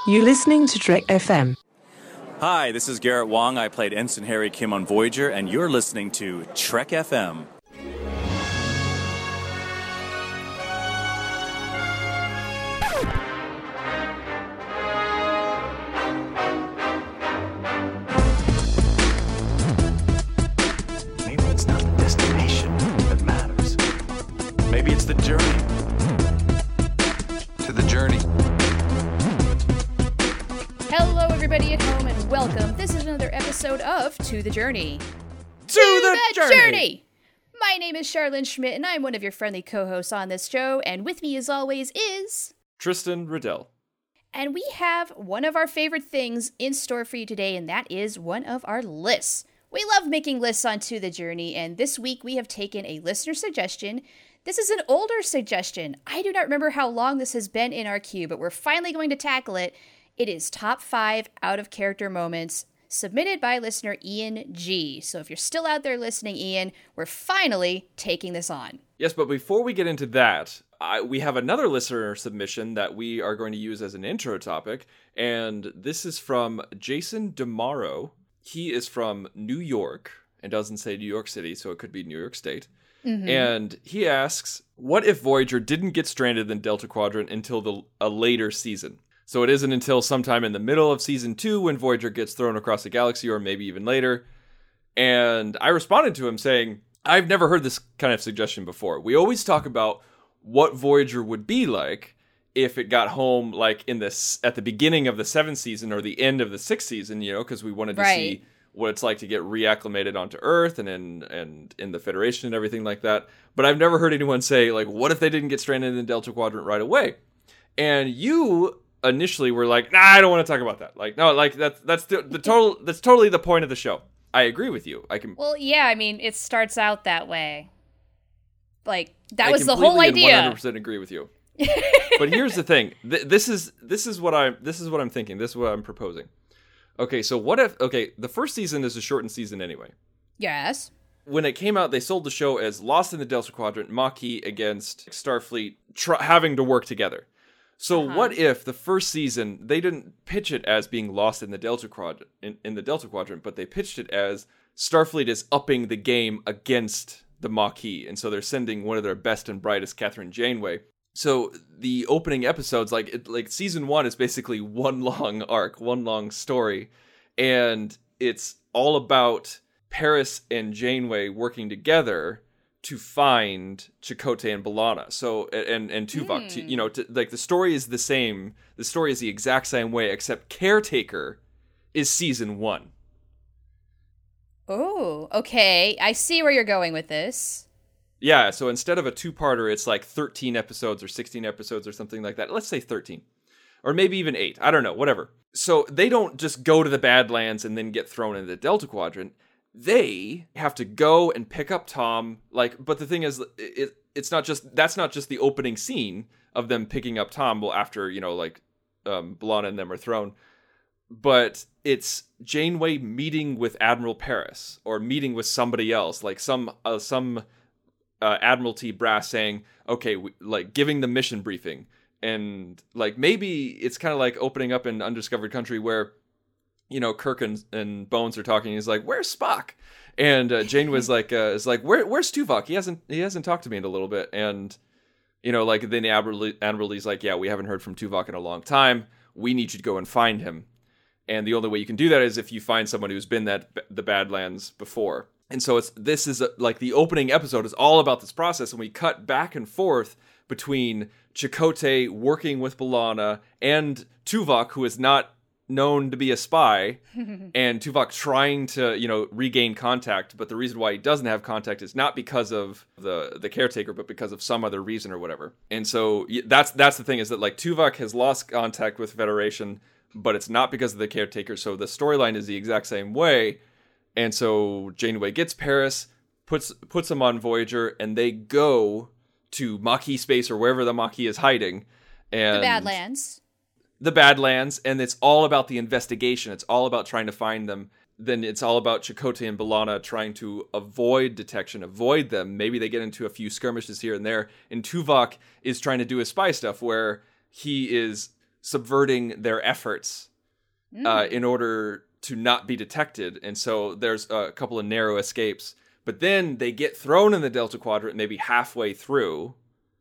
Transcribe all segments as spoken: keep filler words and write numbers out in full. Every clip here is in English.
You're listening to Trek F M. Hi, this is Garrett Wong. I played Ensign Harry Kim on Voyager, and you're listening to Trek F M. Maybe it's not the destination that matters. Maybe it's the journey. To the journey. Hello, everybody at home, and welcome. This is another episode of To the Journey. To, to the, the journey. journey! My name is Charlene Schmidt, and I'm one of your friendly co-hosts on this show, and with me, as always, is... Tristan Riddell. And we have one of our favorite things in store for you today, and that is one of our lists. We love making lists on To the Journey, and this week we have taken a listener suggestion. This is an older suggestion. I do not remember how long this has been in our queue, but we're finally going to tackle it. It is top five out-of-character moments submitted by listener Ian G. So if you're still out there listening, Ian, we're finally taking this on. Yes, but before we get into that, I, we have another listener submission that we are going to use as an intro topic, and this is from Jason DeMauro. He is from New York, and doesn't say New York City, so it could be New York State. Mm-hmm. And he asks, what if Voyager didn't get stranded in Delta Quadrant until the, a later season? So it isn't until sometime in the middle of season two when Voyager gets thrown across the galaxy, or maybe even later. And I responded to him saying, I've never heard this kind of suggestion before. We always talk about what Voyager would be like if it got home like in this at the beginning of the seventh season or the end of the sixth season, you know, because we wanted to right. see what it's like to get reacclimated onto Earth and in and in the Federation and everything like that. But I've never heard anyone say, like, what if they didn't get stranded in the Delta Quadrant right away? And you initially were like, nah, I don't want to talk about that. Like, no, like that's that's the, the total that's totally the point of the show. I agree with you. I can. Well, yeah, I mean, it starts out that way. Like that I was the whole idea. I one hundred percent agree with you. But here's the thing. Th- this is this is what I this is what I'm thinking. This is what I'm proposing. Okay, so what if okay, the first season is a shortened season anyway. Yes. When it came out, they sold the show as Lost in the Delta Quadrant, Maquis against Starfleet tr- having to work together. So uh-huh. what if the first season, they didn't pitch it as being lost in the Delta Quadrant, in, in the Delta Quadrant, but they pitched it as Starfleet is upping the game against the Maquis, and so they're sending one of their best and brightest, Kathryn Janeway. So the opening episodes, like it, like season one is basically one long arc, one long story, and it's all about Paris and Janeway working together to find Chakotay and B'Elanna. So and and Tuvok, mm. to, you know, to, like the story is the same. The story is the exact same way, except Caretaker is season one. Oh, okay. I see where you're going with this. Yeah. So instead of a two-parter, it's like thirteen episodes or sixteen episodes or something like that. Let's say thirteen, or maybe even eight. I don't know. Whatever. So they don't just go to the Badlands and then get thrown into the Delta Quadrant. They have to go and pick up Tom, like, but the thing is, it, it's not just, that's not just the opening scene of them picking up Tom, well, after, you know, like, um, B'Elanna and them are thrown, but it's Janeway meeting with Admiral Paris, or meeting with somebody else, like some, uh, some, uh, Admiralty brass saying, okay, we, like, giving the mission briefing, and, like, maybe it's kind of like opening up in Undiscovered Country where, you know, Kirk and, and Bones are talking. He's like, "Where's Spock?" And uh, Jane was like, uh, "Is like, where, where's Tuvok? He hasn't, he hasn't talked to me in a little bit." And you know, like then Admiralty's like, "Yeah, we haven't heard from Tuvok in a long time. We need you to go and find him." And the only way you can do that is if you find someone who's been that the Badlands before. And so it's this is a, like the opening episode is all about this process, and we cut back and forth between Chakotay working with B'Elanna and Tuvok, who is not known to be a spy, and Tuvok trying to, you know, regain contact, but the reason why he doesn't have contact is not because of the the caretaker, but because of some other reason or whatever. And so that's that's the thing, is that like Tuvok has lost contact with Federation, but it's not because of the caretaker. So the storyline is the exact same way. And so Janeway gets Paris, puts puts him on Voyager, and they go to Maquis space or wherever the Maquis is hiding, and the Badlands. The Badlands, and it's all about the investigation. It's all about trying to find them. Then it's all about Chakotay and B'Elanna trying to avoid detection, avoid them. Maybe they get into a few skirmishes here and there. And Tuvok is trying to do his spy stuff, where he is subverting their efforts Mm. uh, in order to not be detected. And so there's a couple of narrow escapes. But then they get thrown in the Delta Quadrant maybe halfway through.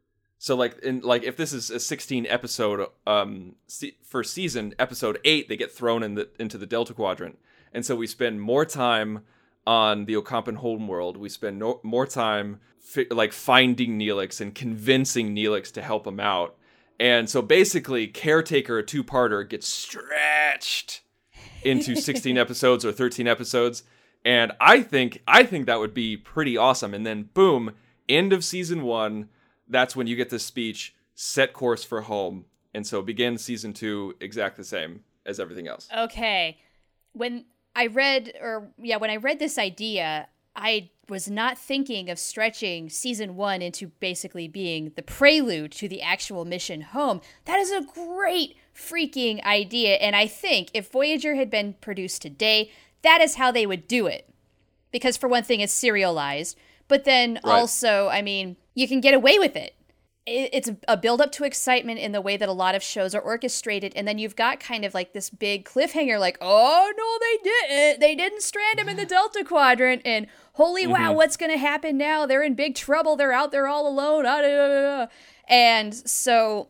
So like in like if this is a sixteen episode um se- first season, episode eight, they get thrown in the into the Delta Quadrant. And so we spend more time on the Ocampan homeworld. We spend no- more time fi- like finding Neelix and convincing Neelix to help him out. And so basically, Caretaker, a two-parter, gets stretched into sixteen episodes or thirteen episodes. And I think I think that would be pretty awesome. And then boom, end of season one. That's when you get this speech, set course for home. And so begin season two exact the same as everything else. Okay. When I read, or yeah, when I read this idea, I was not thinking of stretching season one into basically being the prelude to the actual mission home. That is a great freaking idea. And I think if Voyager had been produced today, that is how they would do it. Because for one thing, it's serialized. But then Right. also, I mean, you can get away with it. It's a build-up to excitement in the way that a lot of shows are orchestrated, and then you've got kind of like this big cliffhanger, like, oh, no, they didn't. They didn't strand him in the Delta Quadrant, and holy wow, Mm-hmm. what's going to happen now? They're in big trouble. They're out there all alone. Ah, da, da, da, da. And so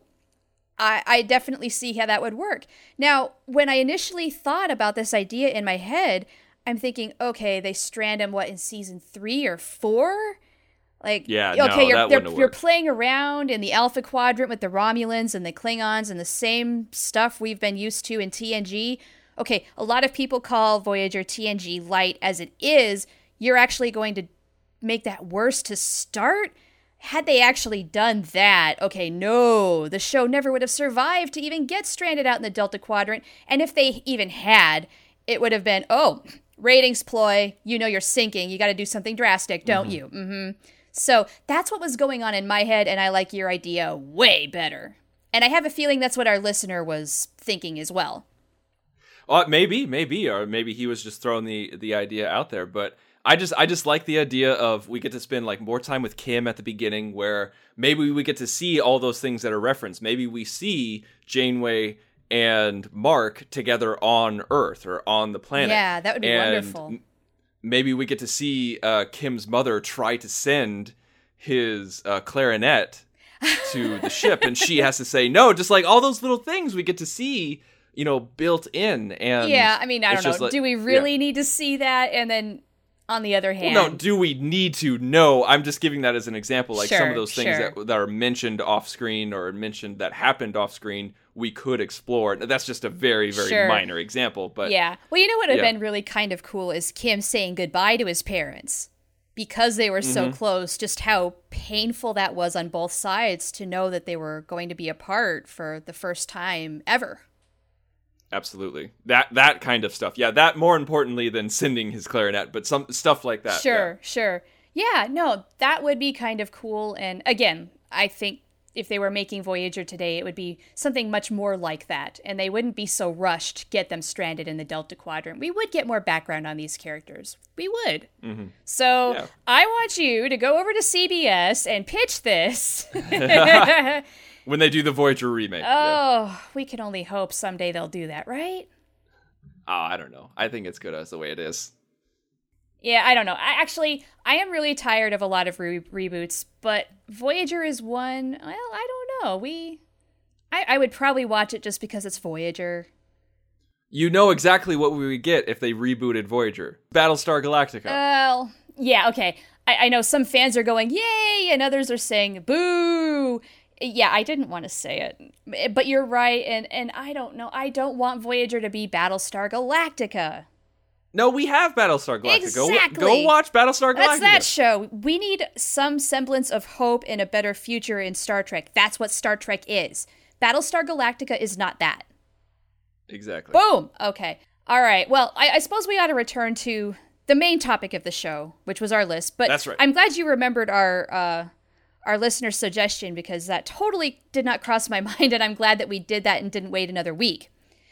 I, I definitely see how that would work. Now, when I initially thought about this idea in my head, I'm thinking, okay, they strand him, what, in season three or four? Like, Yeah, okay, no, you're, that they're- wouldn't have you're worked. playing around in the Alpha Quadrant with the Romulans and the Klingons and the same stuff we've been used to in T N G. Okay, a lot of people call Voyager T N G light as it is. You're actually going to make that worse to start? Had they actually done that, okay, no, the show never would have survived to even get stranded out in the Delta Quadrant. And if they even had, it would have been, oh, ratings ploy, you know you're sinking, you got to do something drastic, don't you? Mm-hmm. So that's what was going on in my head, and I like your idea way better. And I have a feeling that's what our listener was thinking as well. Uh, maybe, maybe, or maybe he was just throwing the the idea out there. But I just, I just like the idea of we get to spend like more time with Kim at the beginning, where maybe we get to see all those things that are referenced. Maybe we see Janeway and Mark together on Earth or on the planet. Yeah, that would be And wonderful. m- Maybe we get to see uh, Kim's mother try to send his uh, clarinet to the ship, and she has to say no. Just like all those little things we get to see, you know, built in. And Yeah, I mean, I it's don't know. just like- Do we yeah. really need to see that? And then, on the other hand, Well, no, do we need to? No, I'm just giving that as an example. Like some Sure, of those things sure. that, that are mentioned off screen or mentioned that happened off screen, we could explore. That's just a very, very Sure. minor example. But yeah. Well, you know what would have Yeah. been really kind of cool is Kim saying goodbye to his parents because they were so Mm-hmm. close, just how painful that was on both sides to know that they were going to be apart for the first time ever. absolutely, that that kind of stuff. Yeah, that more importantly than sending his clarinet, but some stuff like that. Sure, sure. Yeah, no, that would be kind of cool. And again, I think if they were making Voyager today, it would be something much more like that. And they wouldn't be so rushed to get them stranded in the Delta Quadrant. We would get more background on these characters. We would. Mm-hmm. So Yeah. I want you to go over to C B S and pitch this. Yeah. When they do the Voyager remake. yeah. Oh, we can only hope someday they'll do that, right? Oh, I don't know. I think it's good as the way it is. Yeah, I don't know. I actually, I am really tired of a lot of re- reboots, but Voyager is one. Well, I don't know. We, I, I would probably watch it just because it's Voyager. You know exactly what we would get if they rebooted Voyager. Battlestar Galactica. Well, yeah, okay. I, I know some fans are going, yay, and others are saying, boo. Yeah, I didn't want to say it, but you're right, and, and I don't know. I don't want Voyager to be Battlestar Galactica. no, we have Battlestar Galactica. Go- Exactly. Go, watch Battlestar Galactica. That's that show. We need some semblance of hope and a better future in Star Trek. That's what Star Trek is. Battlestar Galactica is not that. Exactly. Boom! Okay. All right. Well, I, I suppose we ought to return to the main topic of the show, which was our list. But That's right. I'm glad you remembered our uh, our listener's suggestion because that totally did not cross my mind, and I'm glad that we did that and didn't wait another week.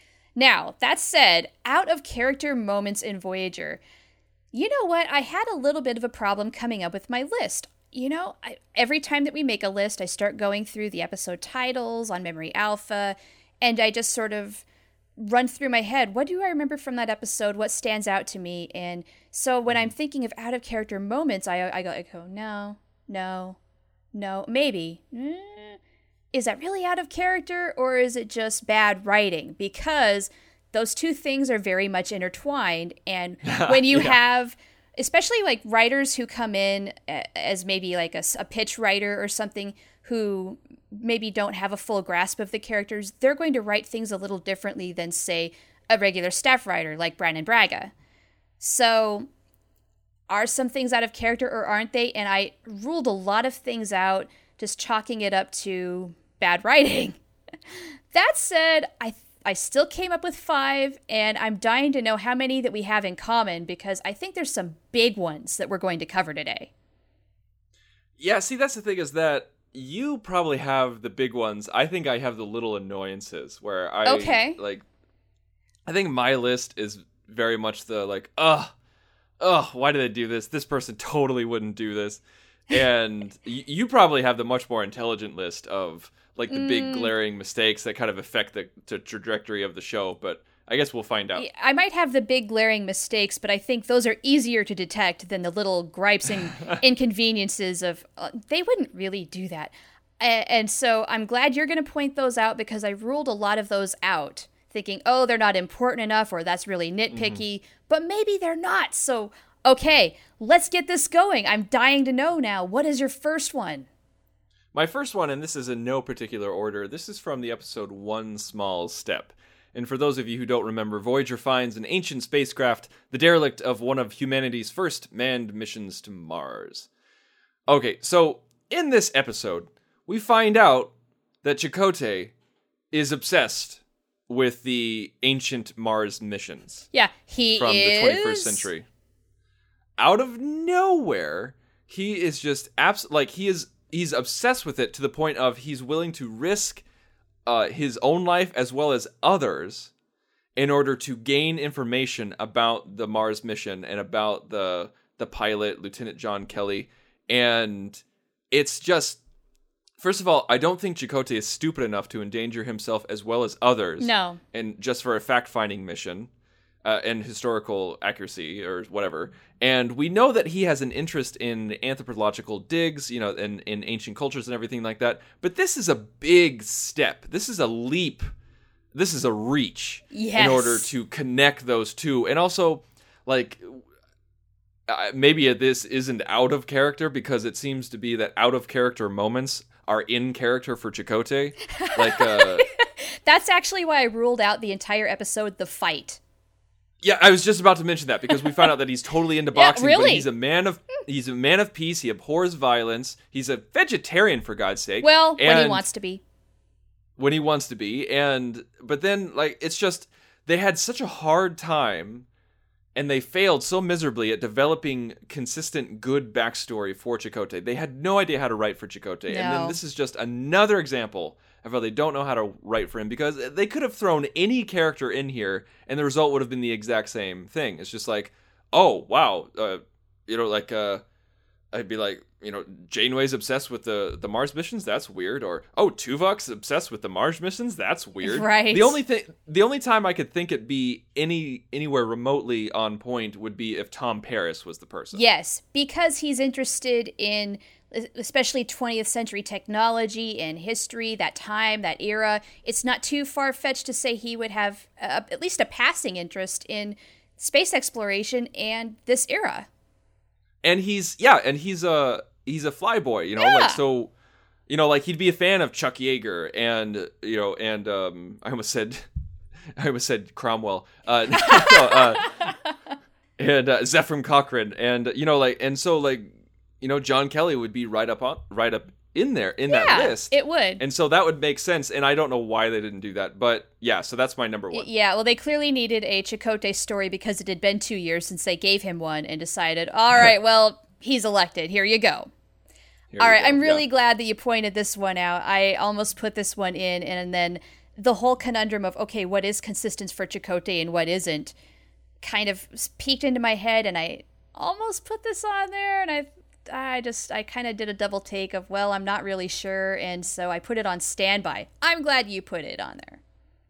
Now, that said, out of character moments in Voyager, you know what? I had a little bit of a problem coming up with my list. You know, I, every time that we make a list, I start going through the episode titles on Memory Alpha, and I just sort of run through my head, what do I remember from that episode? What stands out to me? And so when I'm thinking of out of character moments, I I go, I go no, no, no, maybe. Mm, is that really out of character, or is it just bad writing? Because those two things are very much intertwined. And when you Yeah. have, especially like writers who come in as maybe like a, a pitch writer or something, who maybe don't have a full grasp of the characters, they're going to write things a little differently than, say, a regular staff writer like Brandon Braga. So are some things out of character or aren't they? And I ruled a lot of things out, just chalking it up to bad writing. That said, I I still came up with five, and I'm dying to know how many that we have in common, because I think there's some big ones that we're going to cover today. Yeah, see, that's the thing, is that you probably have the big ones. I think I have the little annoyances where I, Okay. like, I think my list is very much the, like, ugh, ugh, why did they do this? This person totally wouldn't do this. And y- you probably have the much more intelligent list of, like, the big glaring mistakes that kind of affect the, the trajectory of the show, but I guess we'll find out. I might have the big glaring mistakes, but I think those are easier to detect than the little gripes and inconveniences of, uh, they wouldn't really do that. A- and so I'm glad you're going to point those out, because I ruled a lot of those out, thinking, oh, they're not important enough, or that's really nitpicky, mm-hmm. but maybe they're not. So, okay, let's get this going. I'm dying to know now. What is your first one? My first one, and this is in no particular order, this is from the episode One Small Step. And for those of you who don't remember, Voyager finds an ancient spacecraft, the derelict of one of humanity's first manned missions to Mars. Okay, so in this episode, we find out that Chakotay is obsessed with the ancient Mars missions. Yeah, he from is... the twenty-first century. Out of nowhere, he is just abs- like he is he's obsessed with it to the point of he's willing to risk uh, his own life as well as others in order to gain information about the Mars mission and about the the pilot, Lieutenant John Kelly. And it's just, first of all, I don't think Chakotay is stupid enough to endanger himself as well as others. No. And just for a fact-finding mission. Uh, and historical accuracy or whatever. And we know that he has an interest in anthropological digs, you know, in, in ancient cultures and everything like that. But this is a big step. This is a leap. This is a reach yes. in order to connect those two. And also, like, uh, maybe this isn't out of character, because it seems to be that out of character moments are in character for Chakotay. Like, uh, that's actually why I ruled out the entire episode, the fight. Yeah, I was just about to mention that, because we found out that he's totally into boxing, yeah, really? but he's a man of he's a man of peace. He abhors violence. He's a vegetarian, for God's sake. Well, and when he wants to be. When he wants to be, and but then like it's just they had such a hard time, and they failed so miserably at developing consistent, good backstory for Chakotay. They had no idea how to write for Chakotay, No. and then this is just another example of how they don't know how to write for him, because they could have thrown any character in here and the result would have been the exact same thing. It's just like, oh, wow, uh, you know, like, uh, I'd be like, you know, Janeway's obsessed with the, the Mars missions? That's weird. Or, oh, Tuvok's obsessed with the Mars missions? That's weird. Right. The only thing, the only time I could think it'd be any anywhere remotely on point would be if Tom Paris was the person. Yes, because he's interested in especially twentieth century technology and history, that time, that era. It's not too far-fetched to say he would have uh, at least a passing interest in space exploration and this era. And he's, yeah, and he's a, he's a flyboy, you know, Yeah. like, so, you know, like, he'd be a fan of Chuck Yeager and, you know, and, um, I almost said, I almost said Cromwell, uh, no, uh and, uh, Zephram Cochrane, and, you know, like, and so, like, you know, John Kelly would be right up on, right up in there, in Yeah, that list. it would. And so that would make sense, and I don't know why they didn't do that, but, yeah, so that's my number one. Yeah, well, they clearly needed a Chakotay story because it had been two years since they gave him one and decided, all right, well, he's elected. Here you go. Here All you right, go, I'm really yeah. glad that you pointed this one out. I almost put this one in, and then the whole conundrum of, okay, what is consistent for Chakotay and what isn't, kind of peeked into my head, and I almost put this on there, and I I just, I kind of did a double take of, well, I'm not really sure, and so I put it on standby. I'm glad you put it on there.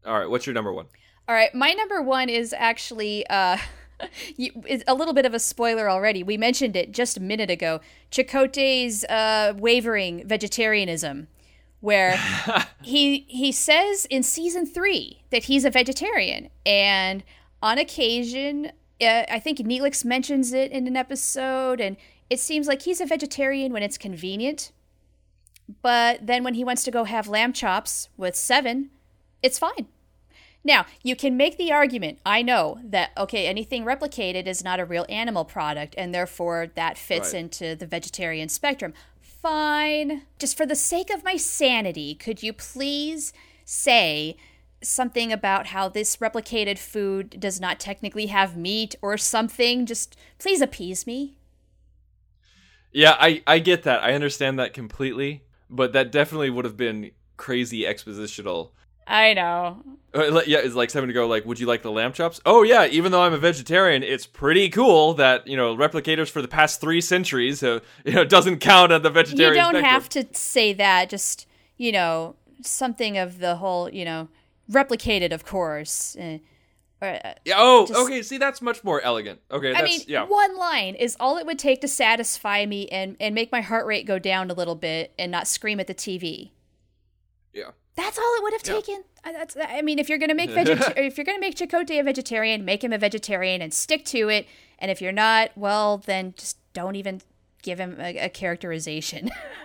All right, what's your number one? All right, my number one is actually uh, you, is a little bit of a spoiler already. We mentioned it just a minute ago. Chakotay's uh, wavering vegetarianism, where he he says in season three that he's a vegetarian, and on occasion, uh, I think Neelix mentions it in an episode, and it seems like he's a vegetarian when it's convenient. But then when he wants to go have lamb chops with Seven, it's fine. Now, you can make the argument, I know, that, okay, anything replicated is not a real animal product, and therefore that fits Right. into the vegetarian spectrum. Fine. Just for the sake of my sanity, could you please say something about how this replicated food does not technically have meat or something? Just please appease me. Yeah, I, I get that. I understand that completely. But that definitely would have been crazy expositional. I know. Uh, yeah, it's like Seven to go, like, would you like the lamb chops? Oh, yeah, even though I'm a vegetarian, it's pretty cool that, you know, replicators for the past three centuries, have, you know, doesn't count on the vegetarian You don't spectrum. have to say that. Just, you know, something of the whole, you know, replicated, of course. Uh, or, uh, Yeah, oh, just- okay, see, that's much more elegant. Okay, that's, I mean, yeah. one line is all it would take to satisfy me and, and make my heart rate go down a little bit and not scream at the T V. Yeah. That's all it would have Yeah. taken. I- That's. I mean, if you're gonna make vegeta- if you're gonna make Chakotay a vegetarian, make him a vegetarian and stick to it. And if you're not, well, then just don't even give him a, a characterization.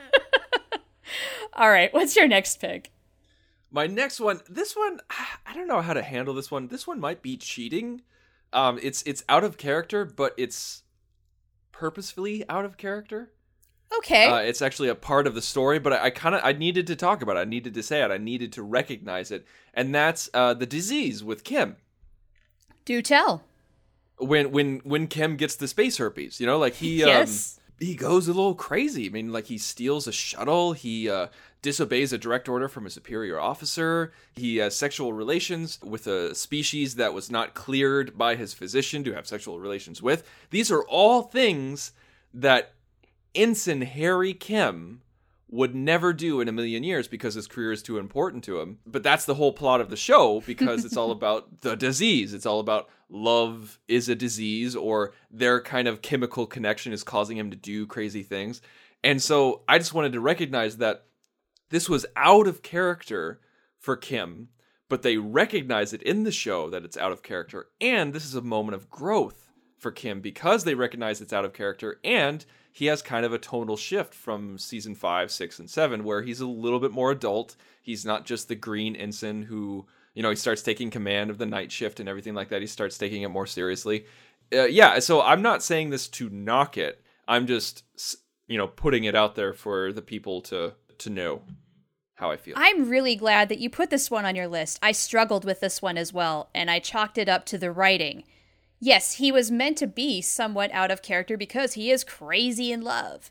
All right, what's your next pick? My next one, this one, I don't know how to handle this one. This one might be cheating. Um, it's it's out of character, but it's purposefully out of character. Okay. Uh, it's actually a part of the story, but I, I kind of I needed to talk about it. I needed to say it. I needed to recognize it, and that's uh, the disease with Kim. Do tell. When when when Kim gets the space herpes, you know, like he Yes. um, he goes a little crazy. I mean, like he steals a shuttle. He uh, disobeys a direct order from a superior officer. He has sexual relations with a species that was not cleared by his physician to have sexual relations with. These are all things that Ensign Harry Kim would never do in a million years because his career is too important to him. But that's the whole plot of the show, because it's all about the disease. It's all about love is a disease, or their kind of chemical connection is causing him to do crazy things. And so I just wanted to recognize that this was out of character for Kim, but they recognize it in the show that it's out of character. And this is a moment of growth for Kim because they recognize it's out of character, and he has kind of a tonal shift from season five, six, and seven, where he's a little bit more adult. He's not just the green ensign who, you know, he starts taking command of the night shift and everything like that. He starts taking it more seriously. Uh, yeah, so I'm not saying this to knock it. I'm just, you know, putting it out there for the people to to know how I feel. I'm really glad that you put this one on your list. I struggled with this one as well, and I chalked it up to the writing. Yes, he was meant to be somewhat out of character because he is crazy in love.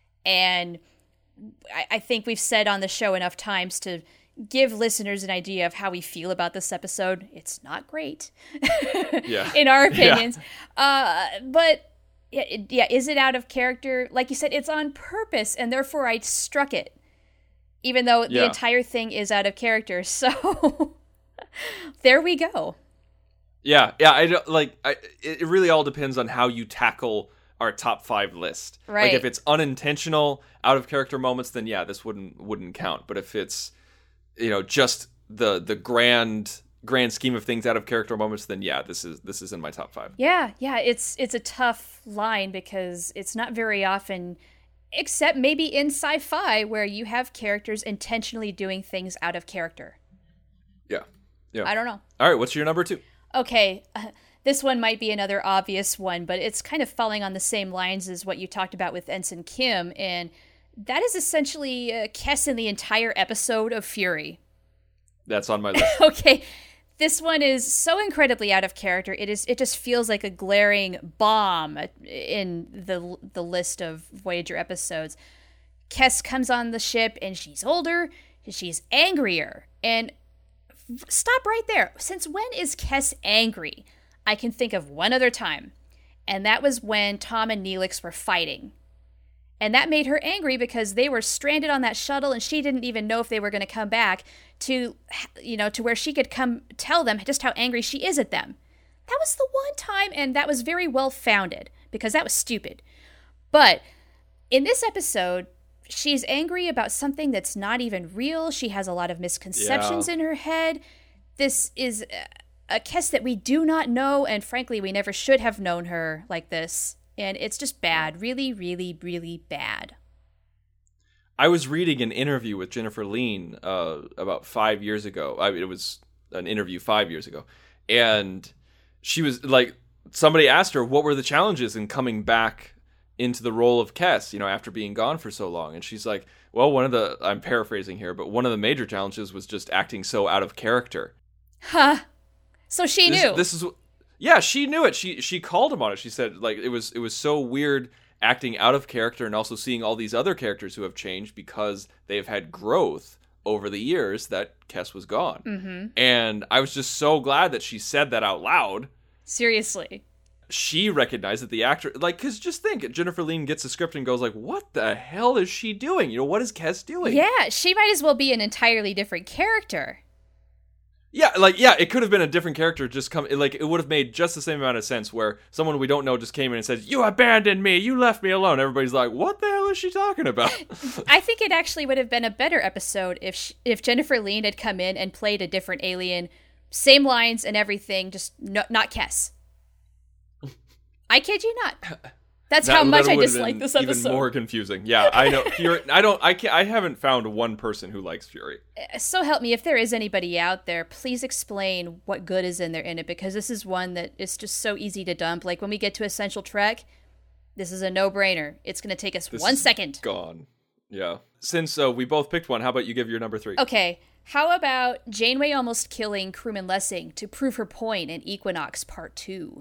And I, I think we've said on the show enough times to give listeners an idea of how we feel about this episode. It's not great, Yeah. in our opinions. Uh, but yeah, it- yeah, is it out of character? Like you said, it's on purpose, and therefore I struck it, even though the Yeah. entire thing is out of character. So there we go. Yeah, yeah. I don't, like. I, it really all depends on how you tackle our top five list. Right. Like if it's unintentional, out of character moments, then yeah, this wouldn't wouldn't count. But if it's, you know, just the the grand grand scheme of things, out of character moments, then yeah, this is this is in my top five. Yeah, yeah, it's it's a tough line because it's not very often, except maybe in sci-fi, where you have characters intentionally doing things out of character. Yeah, yeah. I don't know. All right, what's your number two? Okay, uh, this one might be another obvious one, but it's kind of falling on the same lines as what you talked about with Ensign Kim, and that is essentially uh, Kes in the entire episode of Fury. That's on my list. Okay, this one is so incredibly out of character. It is. It just feels like a glaring bomb in the the list of Voyager episodes. Kes comes on the ship and she's older, she's angrier, and f- stop right there. Since when is Kes angry? I can think of one other time, and that was when Tom and Neelix were fighting. And that made her angry because they were stranded on that shuttle and she didn't even know if they were going to come back to, you know, to where she could come tell them just how angry she is at them. That was the one time, and that was very well founded because that was stupid. But in this episode, she's angry about something that's not even real. She has a lot of misconceptions yeah. in her head. This is a Kes that we do not know, and frankly, we never should have known her like this. And it's just bad. Really, really, really bad. I was reading an interview with Jennifer Lean uh, about five years ago. I mean, it was an interview five years ago. And she was like, somebody asked her, what were the challenges in coming back into the role of Kes, you know, after being gone for so long? And she's like, well, one of the, I'm paraphrasing here, but one of the major challenges was just acting so out of character. Huh. So she this, knew. This is... Yeah, she knew it. She she called him on it. She said like it was it was so weird acting out of character and also seeing all these other characters who have changed because they have had growth over the years that Kes was gone. Mm-hmm. And I was just so glad that she said that out loud. Seriously. She recognized that the actor, like, because just think, Jennifer Lean gets a script and goes like, what the hell is she doing? You know, what is Kes doing? Yeah, she might as well be an entirely different character. Yeah, like, yeah, it could have been a different character just come, like, it would have made just the same amount of sense where someone we don't know just came in and says, you abandoned me, you left me alone. Everybody's like, what the hell is she talking about? I think it actually would have been a better episode if she, if Jennifer Lean had come in and played a different alien, same lines and everything, just no, not Kes. I kid you not. That's that, how much that I dislike this episode. Even more confusing. Yeah, I know. Fury, I don't. I can't. I haven't found one person who likes Fury. So help me, if there is anybody out there, please explain what good is in there in it, because this is one that is just so easy to dump. Like when we get to Essential Trek, this is a no-brainer. It's going to take us this one second. Gone. Yeah. Since uh, we both picked one, how about you give your number three? Okay. How about Janeway almost killing crewman Lessing to prove her point in Equinox Part Two?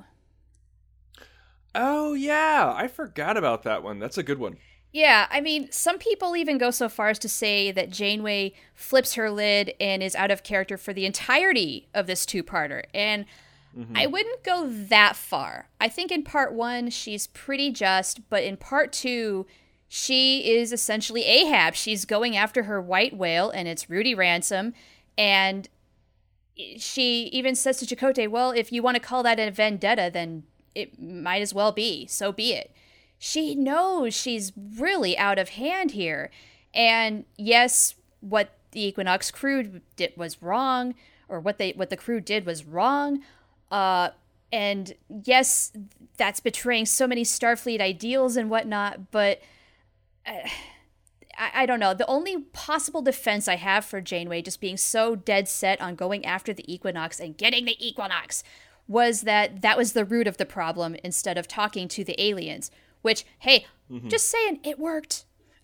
Oh, yeah. I forgot about that one. That's a good one. Yeah, I mean, some people even go so far as to say that Janeway flips her lid and is out of character for the entirety of this two-parter. And mm-hmm. I wouldn't go that far. I think in part one, she's pretty just, but in part two, she is essentially Ahab. She's going after her white whale, and it's Rudy Ransom. And she even says to Chakotay, well, if you want to call that a vendetta, then it might as well be. So be it. She knows she's really out of hand here. And yes, what the Equinox crew did was wrong, or what they what the crew did was wrong. Uh, and yes, that's betraying so many Starfleet ideals and whatnot, but uh, I, I don't know. The only possible defense I have for Janeway just being so dead set on going after the Equinox and getting the Equinox was that that was the root of the problem instead of talking to the aliens, which, hey, mm-hmm. just saying, it worked.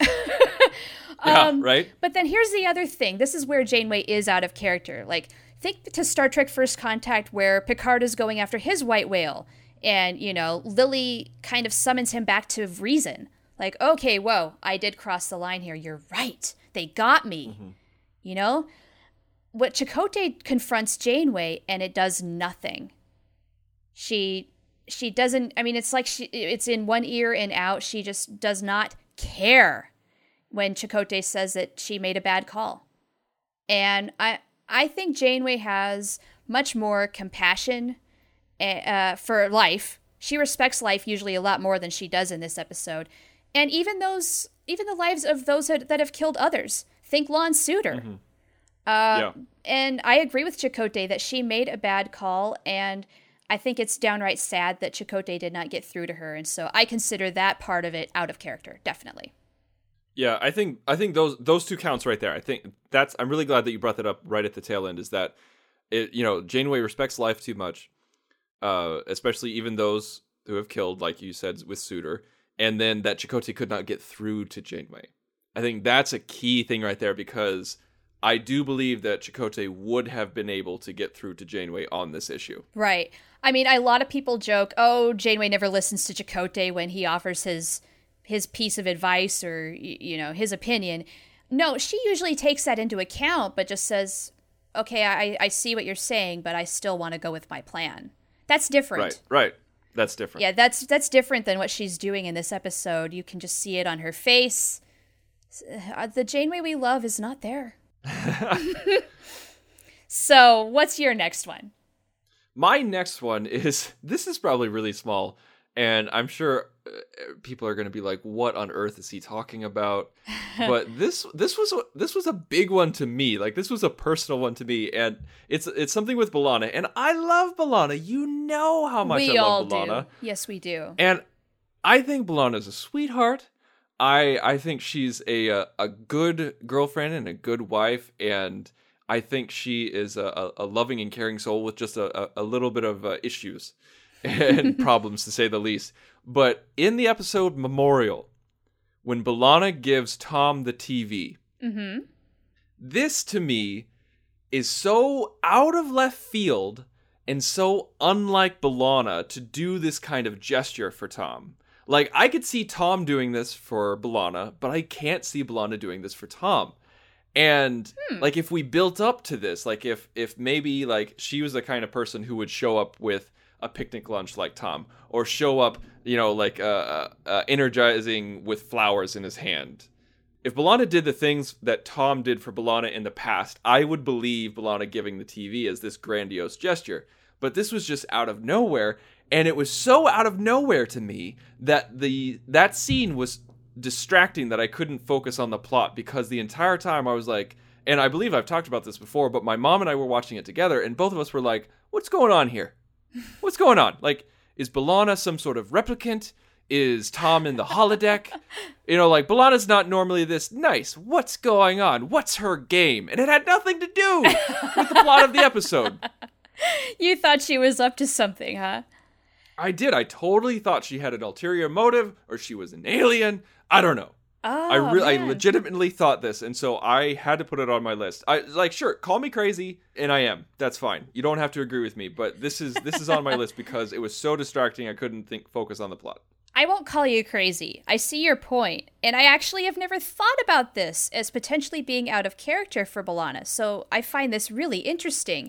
yeah, um, right? But then here's the other thing. This is where Janeway is out of character. Like, think to Star Trek First Contact, where Picard is going after his white whale, and, you know, Lily kind of summons him back to reason. Like, okay, whoa, I did cross the line here. You're right. They got me. Mm-hmm. You know? What Chakotay confronts Janeway, and it does nothing. She she doesn't, I mean, it's like she it's in one ear and out. She just does not care when Chakotay says that she made a bad call. And I I think Janeway has much more compassion uh, for life. She respects life usually a lot more than she does in this episode. And even those, even the lives of those that have killed others. Think Lon Suter. Mm-hmm. Uh, yeah. And I agree with Chakotay that she made a bad call, and I think it's downright sad that Chakotay did not get through to her, and so I consider that part of it out of character, definitely. Yeah, I think I think those those two counts right there. I think that's. I'm really glad that you brought that up right at the tail end. Is that it? You know, Janeway respects life too much, uh, especially even those who have killed, like you said with Suter, and then that Chakotay could not get through to Janeway. I think that's a key thing right there, because I do believe that Chakotay would have been able to get through to Janeway on this issue. Right. I mean, a lot of people joke, oh, Janeway never listens to Chakotay when he offers his his piece of advice or, you know, his opinion. No, she usually takes that into account, but just says, okay, I, I see what you're saying, but I still want to go with my plan. That's different. Right, right. That's different. Yeah, that's that's different than what she's doing in this episode. You can just see it on her face. Uh, the Janeway we love is not there. So, what's your next one? My next one is, this is probably really small, and I'm sure people are going to be like, what on earth is he talking about? But this this was a, this was a big one to me. Like, this was a personal one to me, and it's it's something with B'Elanna, and I love B'Elanna. You know how much we I all love B'Elanna. do. Yes, we do. And I think B'Elanna's a sweetheart. I I think she's a, a a good girlfriend and a good wife, and I think she is a, a loving and caring soul with just a, a, a little bit of uh, issues and problems, to say the least. But in the episode Memorial, when B'Elanna gives Tom the T V, mm-hmm. this to me is so out of left field and so unlike B'Elanna to do this kind of gesture for Tom. Like, I could see Tom doing this for B'Elanna, but I can't see B'Elanna doing this for Tom. And hmm. like, if we built up to this, like if if maybe like she was the kind of person who would show up with a picnic lunch like Tom, or show up, you know, like uh, uh, energizing with flowers in his hand. If B'Elanna did the things that Tom did for B'Elanna in the past, I would believe B'Elanna giving the T V as this grandiose gesture. But this was just out of nowhere. And it was so out of nowhere to me that the that scene was distracting, that I couldn't focus on the plot, because the entire time I was like, and I believe I've talked about this before, but my mom and I were watching it together, and both of us were like, what's going on here? What's going on? Like, is B'Elanna some sort of replicant? Is Tom in the holodeck? You know, like, B'Elanna's not normally this nice. What's going on? What's her game? And it had nothing to do with the plot of the episode. You thought she was up to something, huh? I did. I totally thought she had an ulterior motive, or she was an alien. I don't know. Oh, I re- I man. legitimately thought this, and so I had to put it on my list. I like, sure, call me crazy, and I am. That's fine. You don't have to agree with me, but this is this is on my list because it was so distracting. I couldn't think focus on the plot. I won't call you crazy. I see your point, and I actually have never thought about this as potentially being out of character for B'Elanna. So I find this really interesting.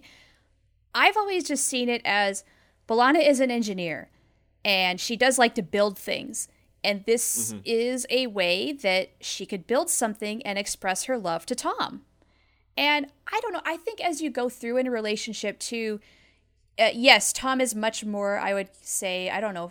I've always just seen it as B'Elanna is an engineer, and she does like to build things. And this mm-hmm. is a way that she could build something and express her love to Tom. And I don't know, I think as you go through in a relationship too, uh, yes, Tom is much more, I would say, I don't know,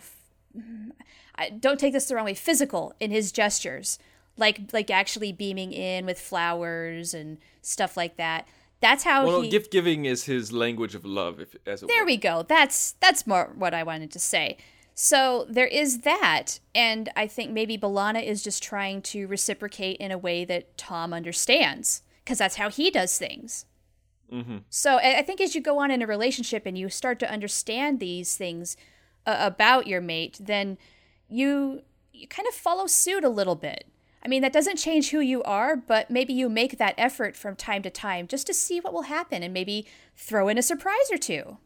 f- don't take this the wrong way, physical in his gestures. Like like actually beaming in with flowers and stuff like that. That's how well, he... gift giving is his language of love, if as it There were. we go. That's that's more what I wanted to say. So there is that, and I think maybe B'Elanna is just trying to reciprocate in a way that Tom understands, because that's how he does things. Mm-hmm. So I think as you go on in a relationship and you start to understand these things uh, about your mate, then you you kind of follow suit a little bit. I mean, that doesn't change who you are, but maybe you make that effort from time to time just to see what will happen and maybe throw in a surprise or two.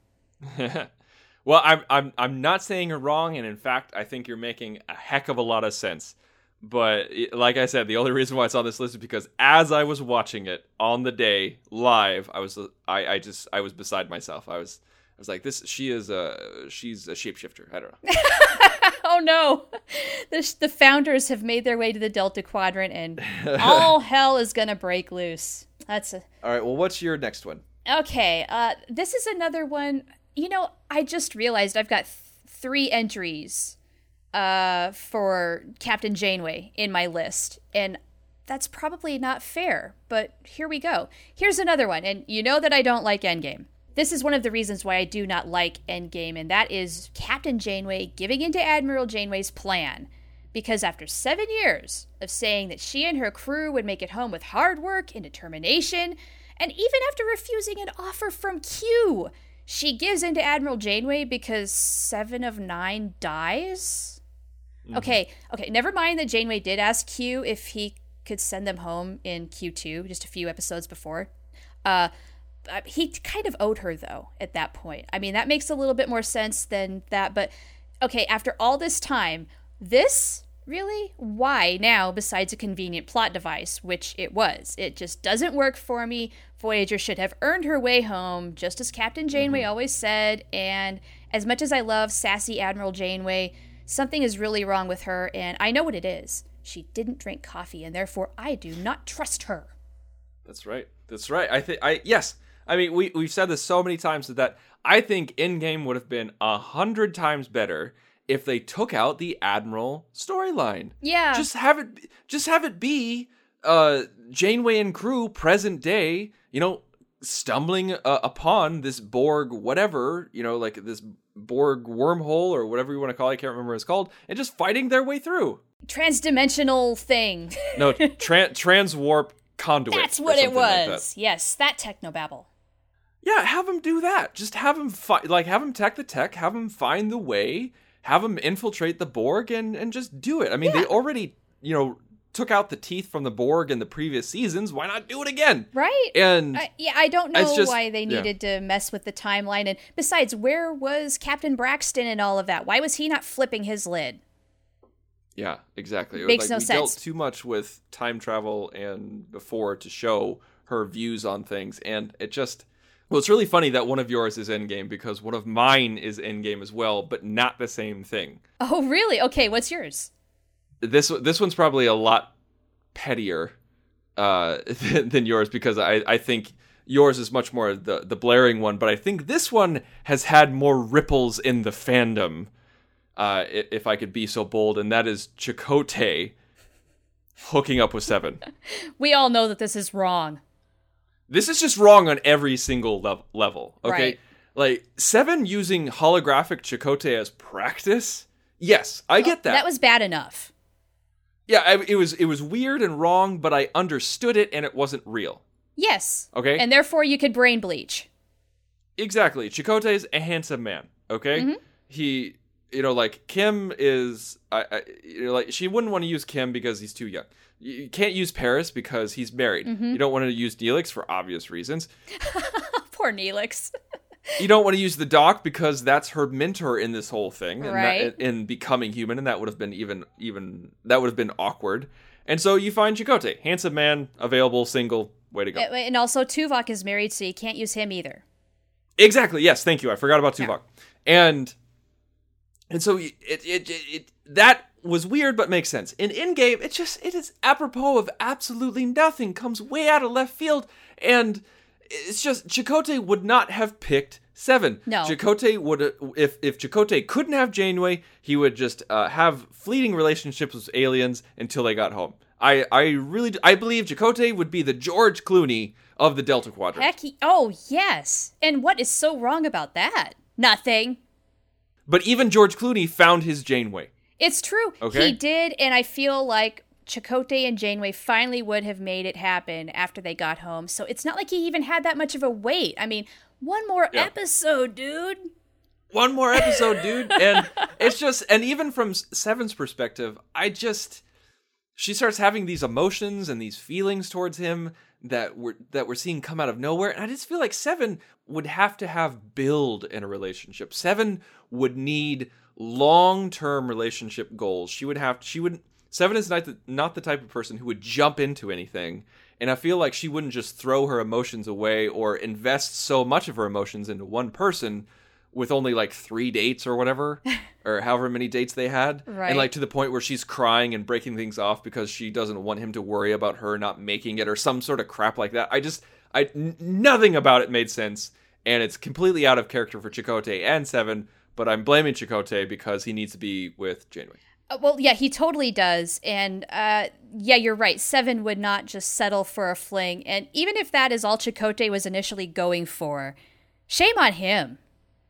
Well, I'm I'm I'm not saying you're wrong, and in fact, I think you're making a heck of a lot of sense. But like I said, the only reason why it's on this list is because as I was watching it on the day live, I was I, I just I was beside myself. I was I was like, this. She is a she's a shapeshifter. I don't know. Oh no, the the founders have made their way to the Delta Quadrant, and all hell is gonna break loose. That's a all right. Well, what's your next one? Okay. Uh, this is another one. You know, I just realized I've got th- three entries uh, for Captain Janeway in my list, and that's probably not fair, but here we go. Here's another one, and you know that I don't like Endgame. This is one of the reasons why I do not like Endgame, and that is Captain Janeway giving into Admiral Janeway's plan. Because after seven years of saying that she and her crew would make it home with hard work and determination, and even after refusing an offer from Q, she gives in to Admiral Janeway because seven of nine dies? Mm-hmm. Okay, okay, never mind that Janeway did ask Q if he could send them home in Q two, just a few episodes before. Uh, he kind of owed her, though, at that point. I mean, that makes a little bit more sense than that, but okay, after all this time, this... Really? Why now, besides a convenient plot device, which it was? It just doesn't work for me. Voyager should have earned her way home, just as Captain Janeway mm-hmm. always said, and as much as I love sassy Admiral Janeway, something is really wrong with her, and I know what it is. She didn't drink coffee, and therefore I do not trust her. That's right. That's right. I think I yes. I mean, we we've said this so many times that I think Endgame would have been a hundred times better if they took out the Admiral storyline. Yeah. Just have it. Just have it be uh, Janeway and crew present day. You know, stumbling uh, upon this Borg whatever. You know, like this Borg wormhole or whatever you want to call it. I can't remember what it's called, and just fighting their way through. Transdimensional thing. No, tra- transwarp conduit. That's what it was. Like that. Yes, that technobabble. Yeah, have them do that. Just have them fi- like have them tech the tech, have them find the way, have them infiltrate the Borg, and and just do it. I mean, yeah. They already, you know, took out the teeth from the Borg in the previous seasons. Why not do it again? Right. And uh, yeah, I don't know just, why they needed yeah. to mess with the timeline. And besides, where was Captain Braxton and all of that? Why was he not flipping his lid? Yeah, exactly. Makes like, no we sense. Dealt too much with time travel and before to show her views on things, and it just. Well, it's really funny that one of yours is Endgame because one of mine is Endgame as well, but not the same thing. Oh, really? Okay, what's yours? This this one's probably a lot pettier uh, than, than yours because I, I think yours is much more the, the blaring one, but I think this one has had more ripples in the fandom, uh, if I could be so bold, and that is Chakotay hooking up with Seven. We all know that this is wrong. This is just wrong on every single lev- level, okay? Right. Like, Seven using holographic Chakotay as practice? Yes, I get that. That was bad enough. Yeah, I, it was it was weird and wrong, but I understood it and it wasn't real. Yes. Okay? And therefore you could brain bleach. Exactly. Chakotay's a handsome man, okay? Mm-hmm. He, you know, like, Kim is, I, I, you know, like, she wouldn't want to use Kim because he's too young. You can't use Paris because he's married. Mm-hmm. You don't want to use Neelix for obvious reasons. Poor Neelix. You don't want to use the Doc because that's her mentor in this whole thing, and right? that, in becoming human, and that would have been even even that would have been awkward. And so you find Chakotay, handsome man, available, single, way to go. And also Tuvok is married, so you can't use him either. Exactly. Yes. Thank you. I forgot about Tuvok. Yeah. And and so it it, it it that was weird, but makes sense. In Endgame, it just it is apropos of absolutely nothing. Comes way out of left field, and it's just Chakotay would not have picked Seven. No. Chakotay would if if Chakotay couldn't have Janeway, he would just uh, have fleeting relationships with aliens until they got home. I I really I believe Chakotay would be the George Clooney of the Delta Quadrant. Heck, he, oh yes. And what is so wrong about that? Nothing. But even George Clooney found his Janeway. It's true. Okay. He did, and I feel like Chakotay and Janeway finally would have made it happen after they got home. So it's not like he even had that much of a wait. I mean, one more yeah. episode, dude. One more episode, dude. And it's just, and even from Seven's perspective, I just, she starts having these emotions and these feelings towards him that we're, that we're seeing come out of nowhere. And I just feel like Seven would have to have build in a relationship. Seven would need long-term relationship goals. She would have, she would, Seven is not the, not the type of person who would jump into anything. And I feel like she wouldn't just throw her emotions away or invest so much of her emotions into one person with only like three dates or whatever, or however many dates they had. Right. And like to the point where she's crying and breaking things off because she doesn't want him to worry about her not making it or some sort of crap like that. I just, I, n- nothing about it made sense. And it's completely out of character for Chakotay and Seven, but I'm blaming Chakotay because he needs to be with Janeway. Uh, well, yeah, he totally does. And uh, yeah, you're right. Seven would not just settle for a fling. And even if that is all Chakotay was initially going for, shame on him.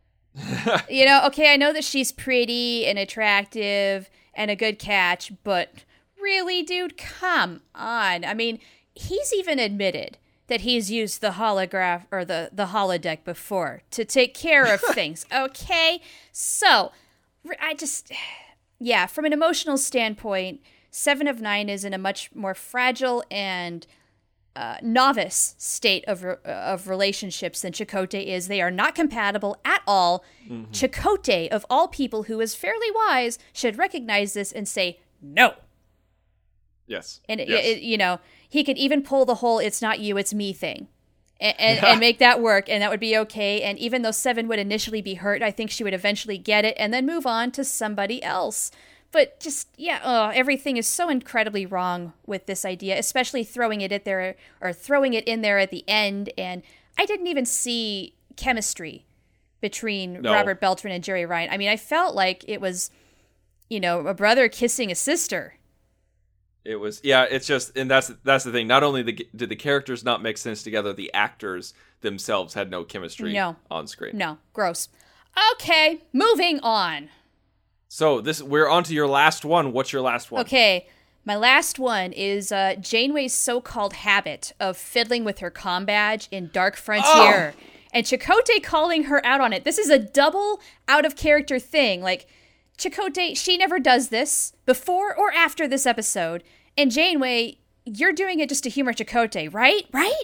You know, okay, I know that she's pretty and attractive and a good catch, but really, dude, come on. I mean, he's even admitted that he's used the holograph or the, the holodeck before to take care of things. Okay, so I just, yeah, from an emotional standpoint, Seven of Nine is in a much more fragile and uh, novice state of re- of relationships than Chakotay is. They are not compatible at all. Mm-hmm. Chakotay, of all people who is fairly wise, should recognize this and say no. Yes. And, yes. It, it, you know, he could even pull the whole "it's not you, it's me" thing. and, and, and make that work, and that would be okay. And even though Seven would initially be hurt, I think she would eventually get it and then move on to somebody else. But just, yeah, oh, everything is so incredibly wrong with this idea, especially throwing it at there or throwing it in there at the end. And I didn't even see chemistry between No. Robert Beltran and Jeri Ryan. I mean, I felt like it was, you know, a brother kissing a sister. It was, yeah, it's just, and that's that's the thing. Not only the, did the characters not make sense together, the actors themselves had no chemistry No. on screen. No, gross. Okay, moving on. So this, we're on to your last one. What's your last one? Okay, my last one is uh, Janeway's so-called habit of fiddling with her comm badge in Dark Frontier. Oh. And Chakotay calling her out on it. This is a double out-of-character thing. Like, Chakotay, she never does this before or after this episode. And Janeway, you're doing it just to humor Chakotay, right? Right?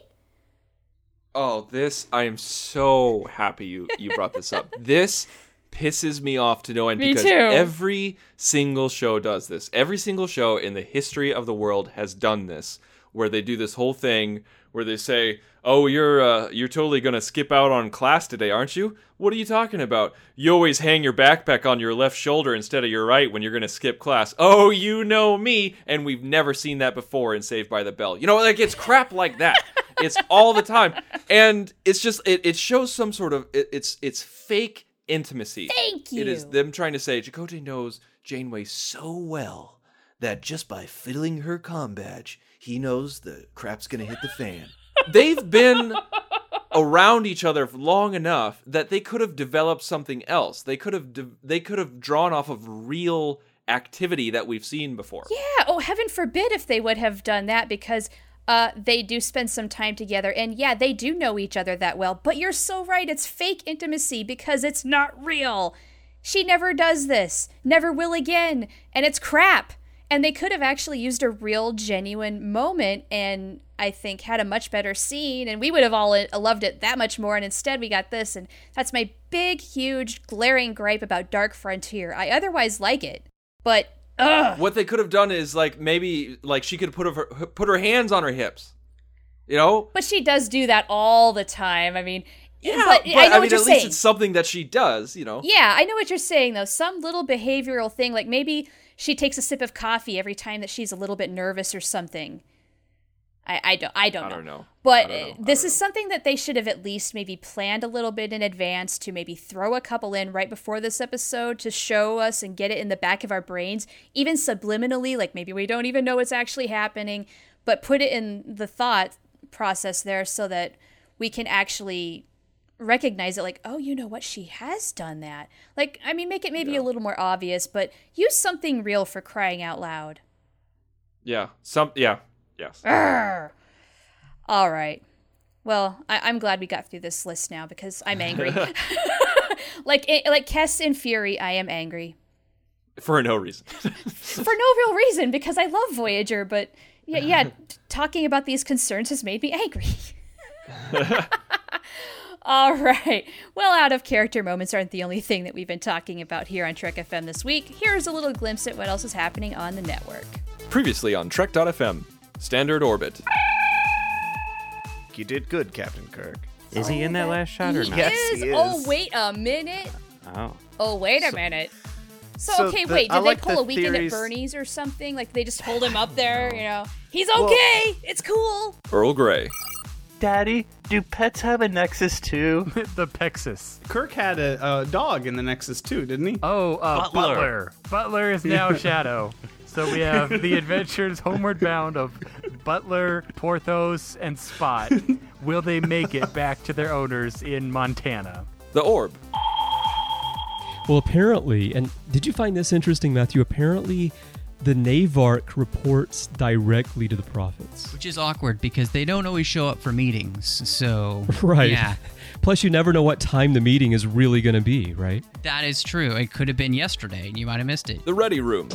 Oh, this, I am so happy you, you brought this up. This pisses me off to no end Me because too. every single show does this. Every single show in the history of the world has done this, where they do this whole thing where they say, oh, you're uh, you're totally going to skip out on class today, aren't you? What are you talking about? You always hang your backpack on your left shoulder instead of your right when you're going to skip class. Oh, you know me. And we've never seen that before in Saved by the Bell. You know, like, it's crap like that. It's all the time. And it's just, it, it shows some sort of, it, it's it's fake intimacy. Thank you. It is them trying to say, Chakotay knows Janeway so well that just by fiddling her comm badge, he knows the crap's going to hit the fan. They've been around each other long enough that they could have developed something else. They could have de- they could have drawn off of real activity that we've seen before. Yeah. Oh, heaven forbid if they would have done that, because uh, they do spend some time together. And yeah, they do know each other that well. But you're so right. It's fake intimacy because it's not real. She never does this. Never will again. And it's crap. And they could have actually used a real, genuine moment and I think had a much better scene. And we would have all loved it that much more. And instead we got this. And that's my big, huge, glaring gripe about Dark Frontier. I otherwise like it. But, ugh. What they could have done is, like, maybe, like, she could put her, put her hands on her hips. You know? But she does do that all the time. I mean... Yeah, but, but I know I what mean, you're at saying. least it's something that she does, you know? Yeah, I know what you're saying, though. Some little behavioral thing, like maybe she takes a sip of coffee every time that she's a little bit nervous or something. I, I don't I don't I know. don't know. But I don't know. this I don't is know. something that they should have at least maybe planned a little bit in advance to maybe throw a couple in right before this episode to show us and get it in the back of our brains, even subliminally, like maybe we don't even know what's actually happening, but put it in the thought process there so that we can actually recognize it, like, oh, you know what, she has done that. Like, I mean, make it maybe Yeah. a little more obvious, but use something real for crying out loud. Yeah. Some. Yeah. Yes. Arrgh. All right. Well, I- I'm glad we got through this list now because I'm angry. like it- like Kes in Fury, I am angry. For no reason. For no real reason, because I love Voyager, but yeah, yeah, t- talking about these concerns has made me angry. All right. Well, out of character moments aren't the only thing that we've been talking about here on Trek F M this week. Here's a little glimpse at what else is happening on the network. Previously on Trek dot F M, Standard Orbit. You did good, Captain Kirk. Is he in that last shot or He not? Yes, is. he is. Oh, wait a minute. Oh. Oh, wait a minute. So, so okay, the- wait, I did like they pull the a weekend theories- at Bernie's or something? Like, they just hold him up there, you know? He's okay! It's cool! Earl Grey. Daddy, do pets have a Nexus too? The Pexus. Kirk had a, a dog in the Nexus too, didn't he? Oh, uh, Butler. Butler. Butler is now Shadow. So we have the adventures homeward bound of Butler, Porthos, and Spot. Will they make it back to their owners in Montana? The Orb. Well, apparently, and did you find this interesting, Matthew? Apparently, the Navark reports directly to the prophets. Which is awkward because they don't always show up for meetings. So, Right. yeah, Plus, you never know what time the meeting is really going to be, right? that is true. It could have been yesterday and you might have missed it. The Ready Room.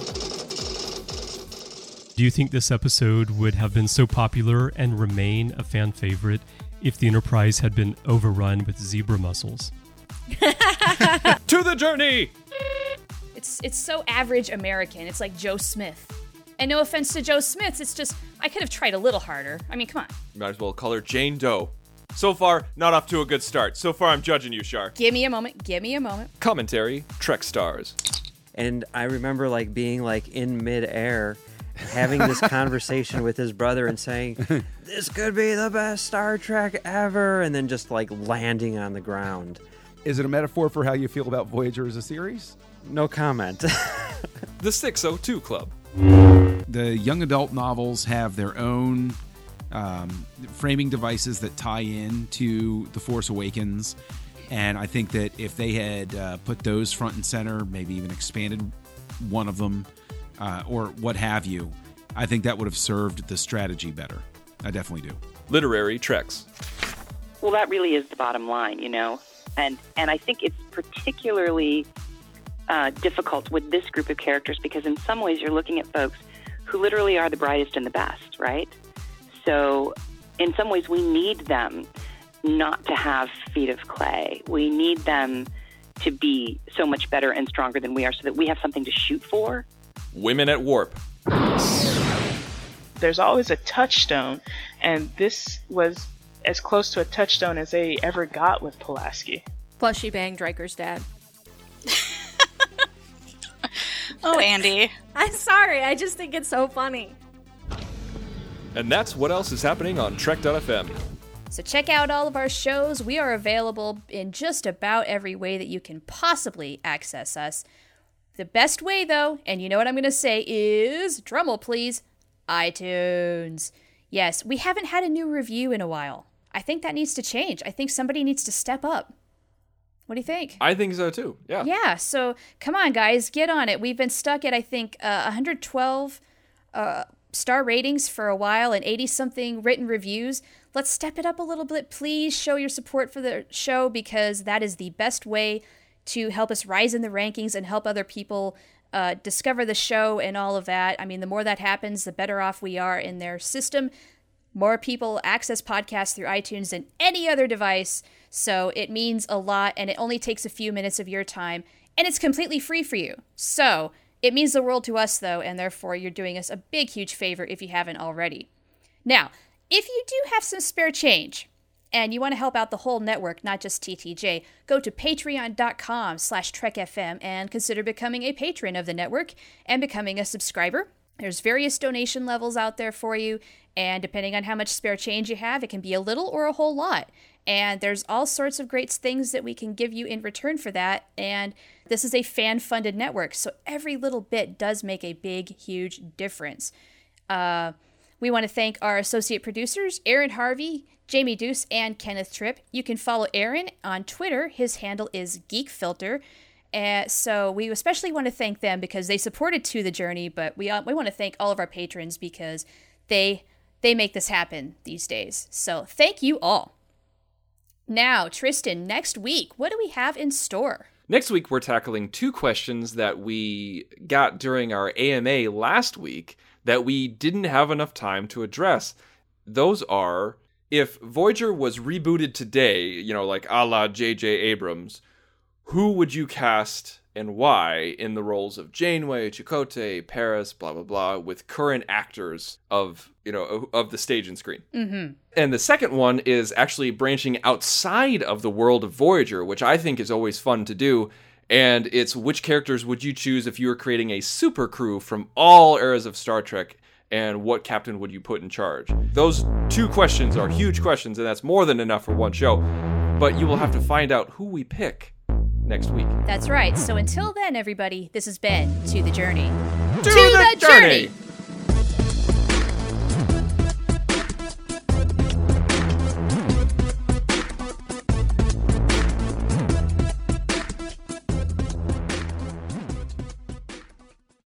Do you think this episode would have been so popular and remain a fan favorite if the Enterprise had been overrun with zebra mussels? To the Journey. It's it's so average American. It's like Joe Smith. And no offense to Joe Smith, it's just, I could have tried a little harder. I mean, come on. Might as well call her Jane Doe. So far, not off to a good start. So far, I'm judging you, Shar. Give me a moment. Give me a moment. Commentary, Trek Stars. And I remember like being like in midair, having this conversation with his brother and saying, this could be the best Star Trek ever, and then just like landing on the ground. Is it a metaphor for how you feel about Voyager as a series? No comment. The six oh two Club. The young adult novels have their own um, framing devices that tie in to The Force Awakens. And I think that if they had uh, put those front and center, maybe even expanded one of them, uh, or what have you, I think that would have served the strategy better. I definitely do. Literary Treks. Well, that really is the bottom line, you know? And and I think it's particularly uh, difficult with this group of characters because in some ways you're looking at folks who literally are the brightest and the best, right? So in some ways we need them not to have feet of clay. We need them to be so much better and stronger than we are so that we have something to shoot for. Women at Warp. There's always a touchstone, and this was as close to a touchstone as they ever got with Pulaski. Plus she banged Riker's dad. Oh, Andy. I'm sorry, I just think it's so funny. And that's what else is happening on Trek dot f m. So check out all of our shows. We are available in just about every way that you can possibly access us. The best way, though, and you know what I'm going to say, is, drumroll please, iTunes. Yes, we haven't had a new review in a while. I think that needs to change. I think somebody needs to step up. What do you think? I think so, too. Yeah. Yeah, so come on, guys, get on it. We've been stuck at, I think, uh, one hundred twelve uh, star ratings for a while and eighty-something written reviews. Let's step it up a little bit. Please show your support for the show because that is the best way to help us rise in the rankings and help other people uh, discover the show and all of that. I mean, the more that happens, the better off we are in their system. More people access podcasts through iTunes than any other device. So it means a lot, and it only takes a few minutes of your time, and it's completely free for you. So it means the world to us, though, and therefore you're doing us a big, huge favor if you haven't already. Now, if you do have some spare change and you want to help out the whole network, not just T T J, go to patreon.com slash trekfm and consider becoming a patron of the network and becoming a subscriber. There's various donation levels out there for you, and depending on how much spare change you have, it can be a little or a whole lot. And there's all sorts of great things that we can give you in return for that, and this is a fan-funded network, so every little bit does make a big, huge difference. Uh... We want to thank our associate producers, Aaron Harvey, Jamie Deuce, and Kenneth Tripp. You can follow Aaron on Twitter. His handle is GeekFilter. Uh, so we especially want to thank them because they supported To The Journey, but we uh, we want to thank all of our patrons because they they make this happen these days. So thank you all. Now, Tristan, next week, what do we have in store? Next week, we're tackling two questions that we got during our A M A last week that we didn't have enough time to address. Those are, if Voyager was rebooted today, you know, like a la J J Abrams, who would you cast and why in the roles of Janeway, Chakotay, Paris, blah, blah, blah, with current actors of, you know, of the stage and screen? Mm-hmm. And the second one is actually branching outside of the world of Voyager, which I think is always fun to do. And it's which characters would you choose if you were creating a super crew from all eras of Star Trek, and what captain would you put in charge? Those two questions are huge questions, and that's more than enough for one show. But you will have to find out who we pick next week. That's right. So until then, everybody, this has been To The Journey. To, to the, the journey! journey!